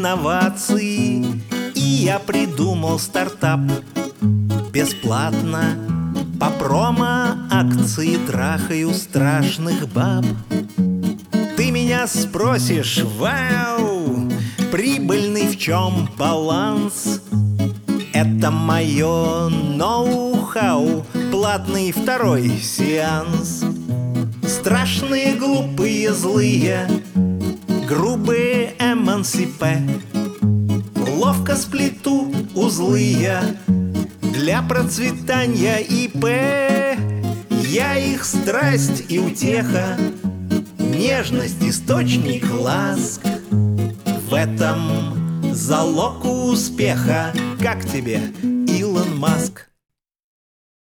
инновации, и я придумал стартап. Бесплатно по промо-акции трахаю страшных баб. Ты меня спросишь: вау, прибыльный в чем баланс? Это мое ноу-хау, платный второй сеанс. Страшные, глупые, злые, грубые эмансипе, ловко сплету узлы я для процветания ИП. Я их страсть и утеха, нежность, источник ласк. В этом залог успеха. Как тебе, Илон Маск?